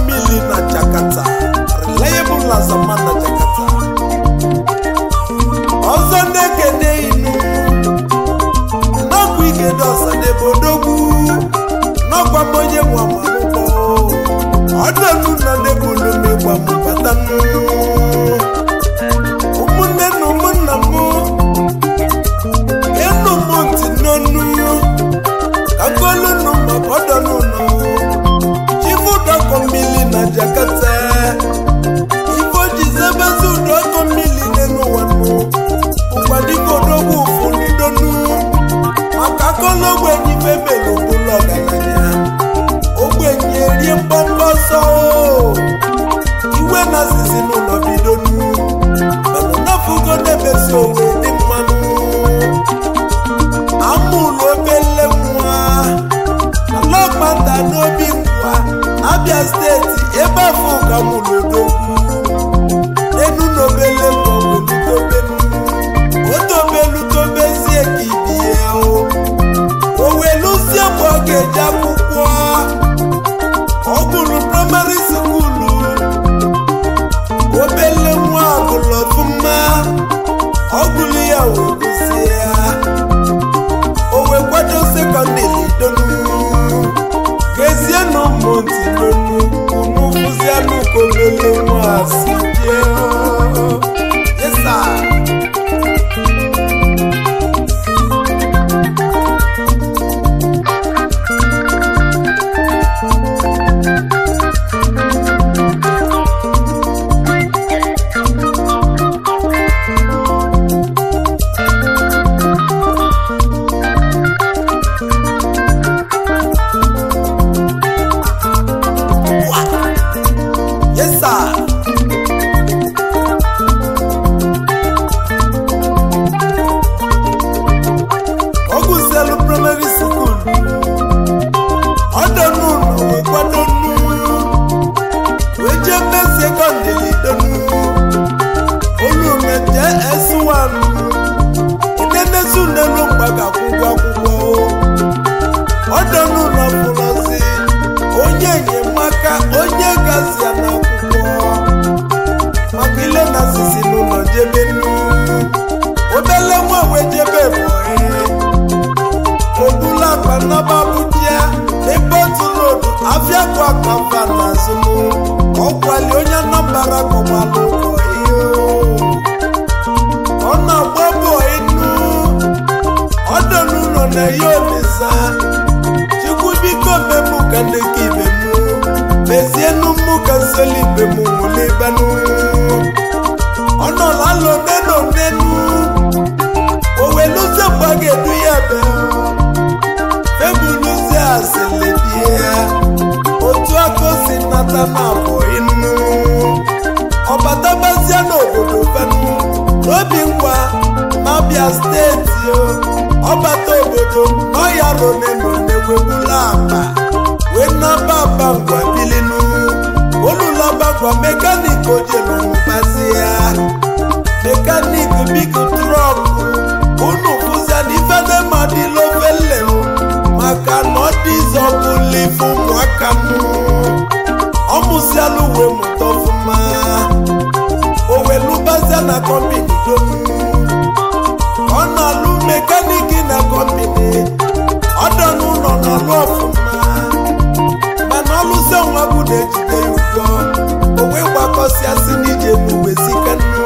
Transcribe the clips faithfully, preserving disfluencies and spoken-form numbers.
Komili na Jakarta, reliable as a man na Jakarta. Ọzọ na-ekene inu n'ọkwa ike dọsa n'ebodogwu n'ọkwa onye nwa mamụkpọ ọdọnu nọ n'ebulu megba mụbata nnụnụ ụmụnne na ụmụnna m enu m ntị n'onu ka nkolu nụ maka ọdọnu nọ chifu ụdọ Komili na Jakarta ifo jizebezi ụdọ Komili n'ụwa nụ ụkwadịgodogwu ụfọdụdonu maka akọlọgwụ enyi femelu bụlụ ọgaranya ogbenye rie mgbọmgbọ ọsọ iwe na asịsị n'ụlọ bidonu mana nafugo na-emesi owe dị mmanụ amụlụ obele nwa na lọkmata n'obi ngwa Abia steeti ebe afọ ka mụlụ odogwu enu n'obele nwa welutobenu otobelutobezie ka ibie o weluzie mgbe ọ ga-eji akwụkwọ ọ gụrụ praịmarị skuulu obele nwa agụlụ ọfụma ọ gụrụ ya wee gụzie ya o wee kwado sekọndịrị donu gezie na ụmụ ntị n'onu unu fụzianụ ka obele nwa si bie yesa Abia steeti ọbata obodo n'ọya roneno na-ewebula akpa wee naba aba ngwa bilinu olulaba ngwa mekanik ojelomụbazi ya mekanik big trọk unu fụzia n'ife na-emadila ofele maka na ọ dịzọbụlifu ụmụaka m ọmụziala uwe mụta ọfụma owelubazia na kọmpini donu ọ na-alụ mekaniki na kọmpini ọdọ n'ụlọ na-alụ ọfụma mana ọlụsọ nwa bụ na-ejide ya ụgwọ o wee gbakọsịasị n'ije n'uwe sikanu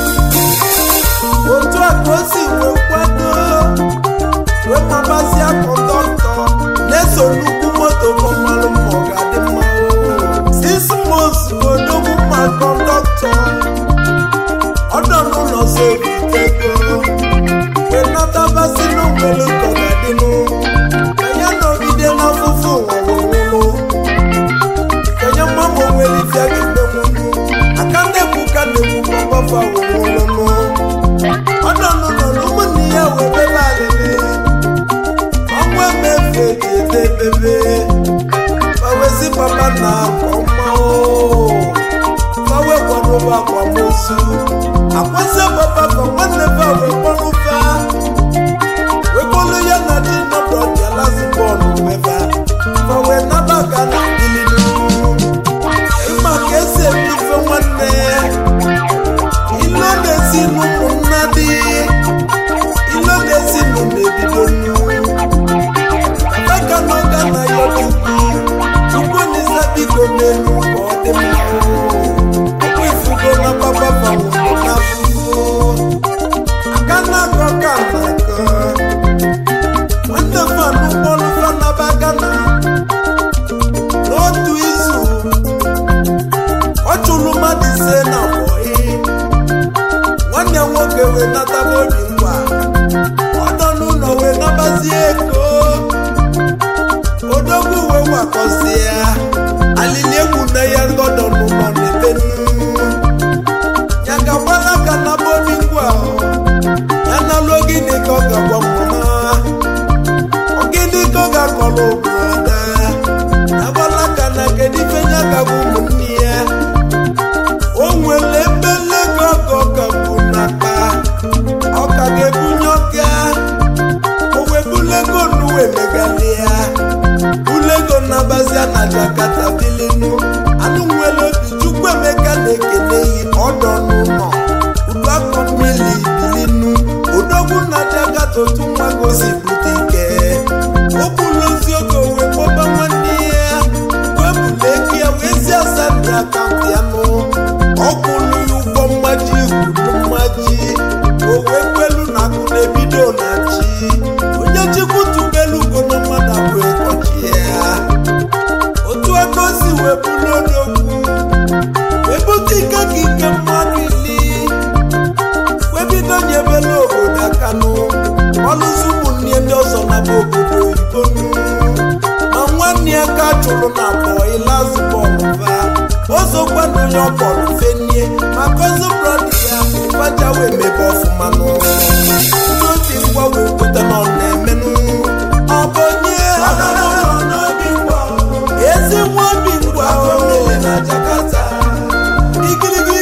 otu a ka o si wee kwado wee mabazia kọndọktọ na-eso nnukwu moto kọmalụ ma ọ ga-adị mma six months odogwu ma kọndọktọ ọdọ n'ụlọ so ebitego wenatabasi n'onwere kọgadịnụ anya nọgide n'afụfụ nwawụwụlụ kenye mmanwụ nwere isi a ga-emenwunu aka ndekwu ka na-ekwu mgbafa wụwụlụnụ ọdọnụ nọ n'ụmụnne ya wee bebe alịlị ọnwa emefe ga-ede bebe fawezi papa na akọmmanwụ fawe kwadobe akwamozu akwụsị papa fa nwanne fa wee kpọrụfa wee kpọlụ ya na dị nọdọ bịa lazibọọlụ wefa fa wee naba ga na bilinu ọkwa ifugo na papa fanwụrụ na afụfụ aka na-akọ ka na-akọ nwanne fanụ mkpọrụ fanaba gana n'otu izu ọ chụrụ mmadụ ise na bọị nwanne nwoke wee nataba obi ngwa ọdọ n'ụlọ wee nabazie ego odogwu wee wakọzie ya alili egwu na ya ngọdọ n'ụlọ n'ebe ya gagbala ka naba obi ngwa ya nalụ ogini ka ọ gagwa mmụma ogini ka ọ gakọrọ obodo ya gbala ka na kedu ife ya gagwa ụmụnne ya o nwere ebele ka ọkọ gagbu n'akpa ọ ka ga-ebunye ọka o wee bulego n'uwe megali ya bulego nabazia na Jakarta bilinu anụ nwere obi Chukwu Emeka na-ekele yi ọdọ n'ụlọ udu akọ mmiri bilinu odogwu na Jakarta otu nwa gosi bute ike o bulozi oge wee kpọba nwanne ya wee bule eke ya wee zi asa ndị akaụntụ ya nụ ọkwụlụ ya ụgwọ mmaji kwuru mmaji o wee kwelu na akụ na-ebido na chi onye chikwutubelu ugo na mmadụ abụ ekọchi ya otu aka o si wee bulu odogwu wee bute ike ka ike mmadụ ili wee bido nyebelu obodo aka nụ ọlụzi ụmụnne ndị ọzọ na bụ obodo oyibo ma nwanne ya ka chụrụ na abụọ ilazụbọlụva ozokwa na onye ọkpọrọ fenie maka ozo brọd ya faja wee mebe ọfụma n'ụlọ ndị obi ngwa wee kweta na ọ na-emenụ ọ bụ onye ezi nwa obi ngwa na Jakarta igirigi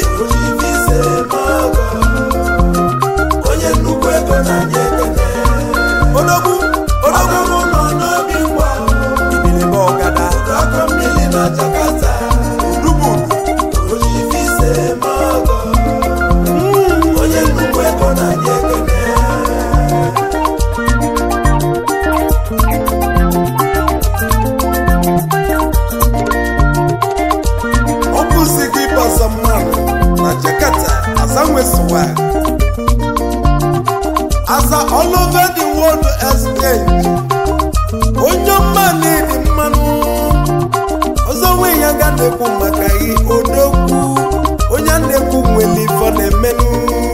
onye nnukwu ego na-anye ekene odogwu odogwu nọ n'obi ngwa ibilibe ọgada akọ mmiri na Jakarta onye nnukwu ego na-anye ekene ọ bụzi gị baza mmanụ na Jakarta aza nwesowa aza all over the world exchange onye ọma na-edi mmanụ ọzọ nwe ya ga na-ekwu maka gị odogwu onye na-ekwu nwere ifo na-emenụ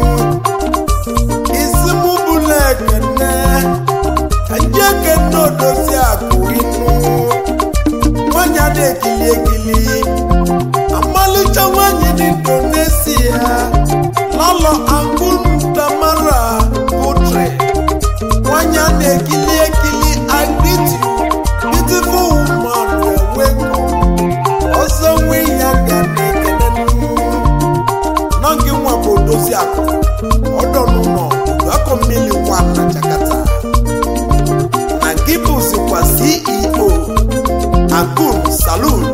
isi mụ bụla ekene ka ndị ekene odozi akụ inu nwanyị a na-ekili ekili amalịcha nwanyị dị Indonesia lọlọ Akuntamara Putri nwanyị a na-ekili ekili agriti beautiful woman welcome ọzọ nwe ya ga na-ekene n'oge nwa bụ odozi akụ ọdọ n'ụlọ akọ mmiri nwa na Jakarta na gị bụzikwa C E O Akun Salon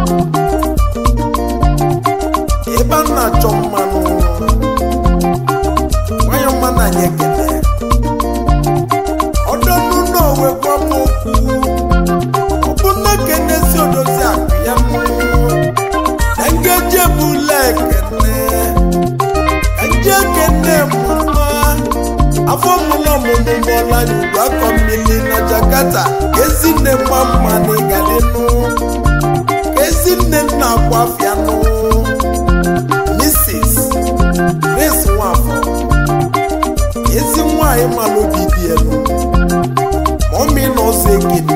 ebe a na-achọ mmanụ nwanyị mma na anyị ekele ọdọ n'ụlọ wekwa m okwu ọ bụ na kenesi odozi akụ ya engeje bụla ekene enje ekene mụma afọ mụlọ mụmụ mọla n'ugwu akọ mmiri na Jakarta ka ezinne mma mma na ịgadịnụ ka ezinne nna akwa afịanụ Missus Grace Nwafọ ezi nwanyị malụ obi dị elu mọmị na ọzọ ekene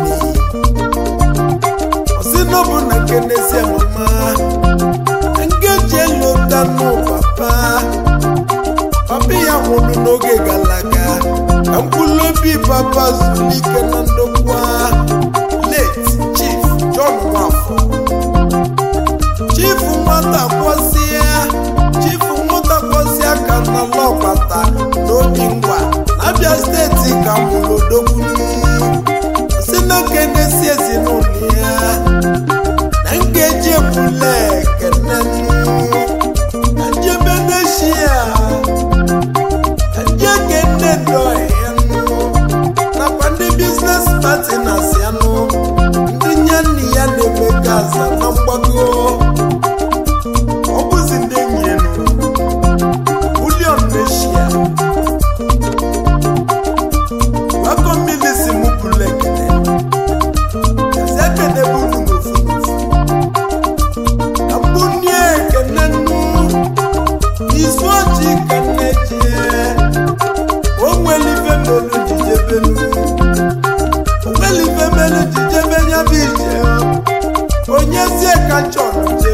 ọsị n'ọbụ na kenesi mama ngeji elota nụ papa papa ya nwụrụ n'oge gara aga ka mkpụrụ obi papa zuru ike na ndokwa late Chief John Nwafọ Chief nwata kwọsịa Chief nwata kwọsịa ka na lọkwata n'obi ngwa na Abia steeti ka mụrụ odogwu si na kenesi ezinụlọ ya na ngeji ebule ekene na njebe neshia na nje kene doi nakwa ndị biznes partners ya nụ ndị nyanne ya na-eme gaza na mgbago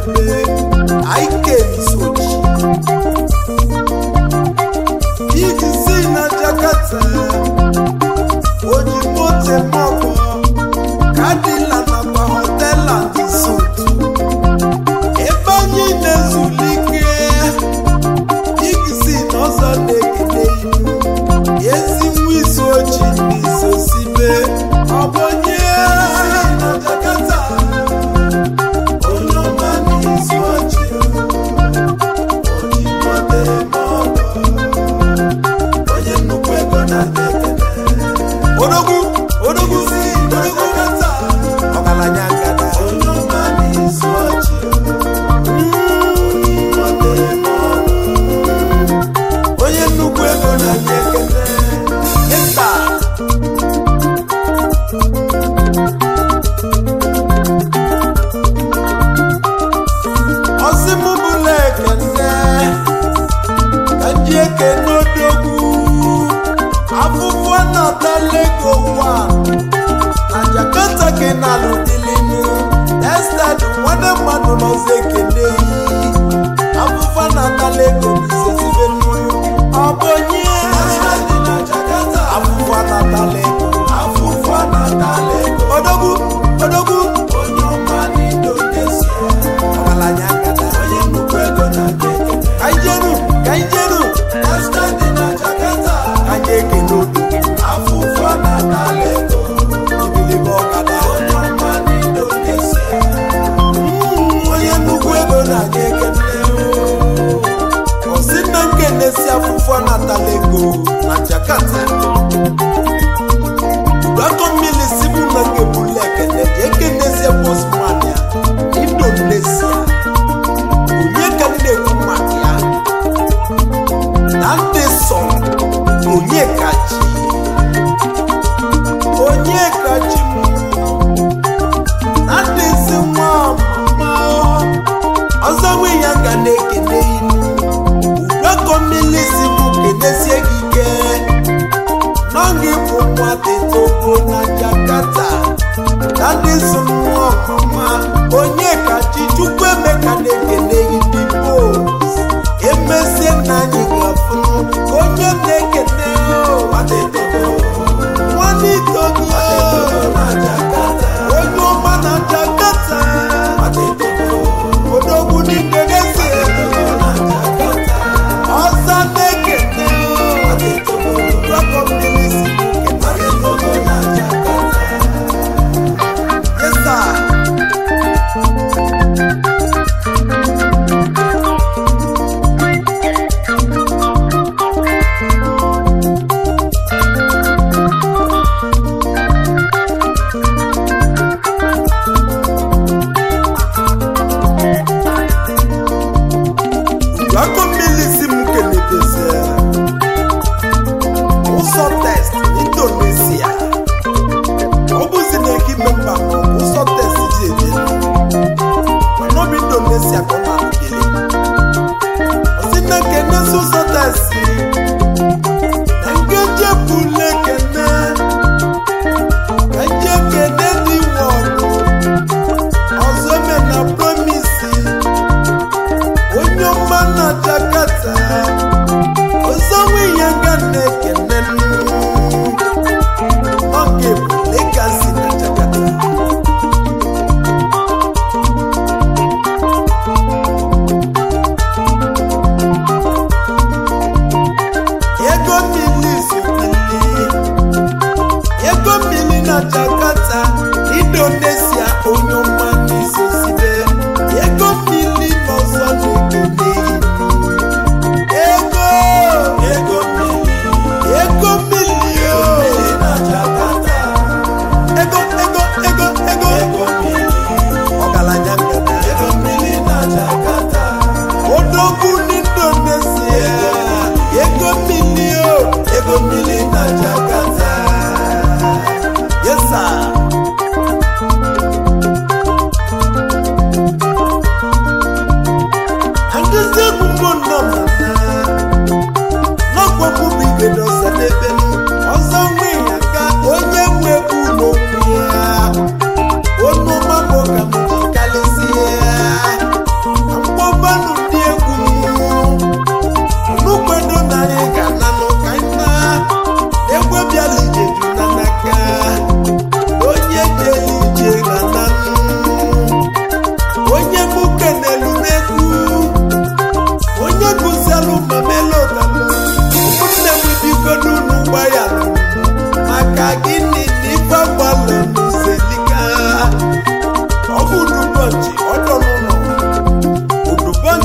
Osibe Ike Misoji Igisi na Jakarta Ojimote Moko Kadila na kwa hotel and suit Ebanyi nezulike Igisi n'ọzọ na-ekele ilu Yezi Misoji Osibe Obonye na Jakarta Onyoma Misoji Ojimote Moko Onye nnukwu ego na ekele Odogwu Odogwu si Jakarta Ọgaranya ngada Onyoma Misoji Ojimote Moko Onye nnukwu ego na ekele Yesta Eke n'odogwu afụfụ na-atalego nwa na Jakarta ke na-alụ dilinu ested nwanne mmadụ n'ọzọ ekele yi afụfụ na-atalego n'isezibenu ọbụnye afụfụ na-atalego afụfụ na-atalego odogwu odogwu onye ọma n'Indonesia ọgaranya ngada onye nnukwu ego na keke kaijenu kaijenu Estadi na Jakarta Kajeke n'odu Afụfụ na-atalego Ibilibe ọkada onye ọma n'Indonesia Onye nnukwu ego na-aga Osi na nkenesi afụfụ na-atalego na Jakarta Udako mmiri sibu na ngebule ekene Ekenesi postman ya Indonesia Onye ka na-ekwu maka ya Nante son onye kachi onye kachi mu nante si nwa mama ọzọ nwe ya ga na-ekele ilu ụdọkọ mmiri si mụ kenesie gị ike n'oge bụ nwa tetogo na Jakarta nante si nwa mama onye kachi Chukwu Emeka na-ekele ndị bos emesie na anyị ga-afụnụ onye na-ekene nwanne Togo na Jakarta onye ọma na Jakarta odogwu n'Indonesia ọzọ na-ekene rọkọmbilisi na Jakarta yesa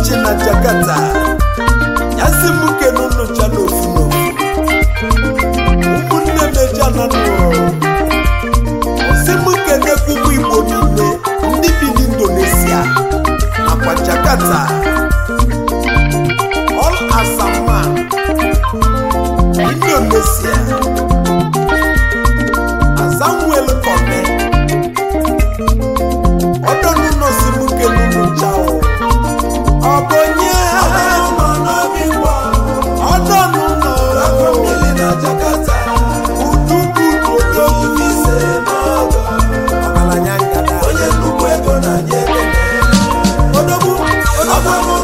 ụbọchị na Jakarta ya si m kene unu cha n'ofu n'ofu ụmụnne meja na nụrụ osi m kene ụmụ Igbo niile ndị bi n'Indonesia nakwa Jakarta All Asama Indonesia Azamwel Kone ọdọnụ nọsi m kene unu cha ọbọnye ọdọnụ nọ akọmili na Jakarta udubu odo ise n'ọgọ ọgaranya ngada onye nnukwu ego na nye odogwu odogwu